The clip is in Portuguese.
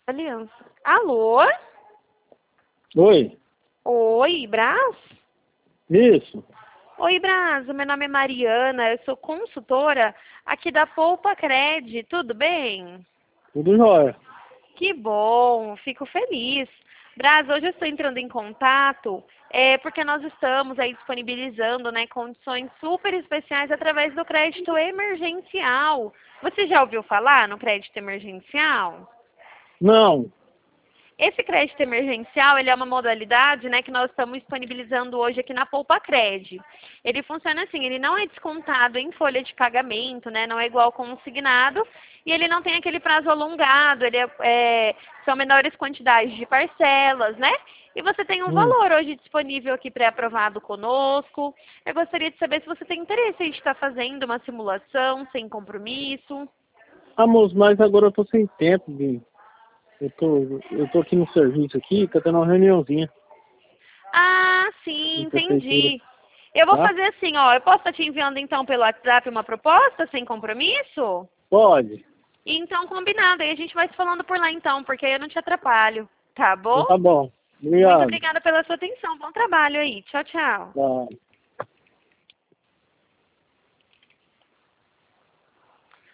Aliança. Alô? Oi, Oi, Brás? isso, Oi, Brás. O meu nome é Mariana. Eu sou consultora aqui da Poupa Cred. Tudo bem? tudo jóia. Que bom, fico feliz. Brás, hoje eu estou entrando em contato porque nós estamos aí disponibilizando, né, condições super especiais através do crédito emergencial. Você já ouviu falar no crédito emergencial? Não, Esse crédito emergencial, ele é uma modalidade, né, que nós estamos disponibilizando hoje aqui na Poupa Cred. Ele funciona assim, ele não é descontado em folha de pagamento, né, não é igual consignado, e ele não tem aquele prazo alongado, são menores quantidades de parcelas, né? E você tem um hum. valor hoje disponível aqui pré-aprovado conosco. Eu gostaria de saber se você tem interesse em estar fazendo uma simulação sem compromisso. Moço, mas agora eu tô sem tempo, Bim. Eu tô aqui no serviço aqui, tá tendo uma reuniãozinha Ah, sim, na prefeitura, entendi. Eu vou tá? fazer assim, ó. Eu posso estar te enviando então pelo WhatsApp uma proposta sem compromisso? Pode. Então, combinado. Aí a gente vai se falando por lá então, porque aí eu não te atrapalho. Tá Então bom? tá bom. Muito Obrigado. obrigada pela sua atenção. Bom trabalho aí. Tchau, tchau. Tá.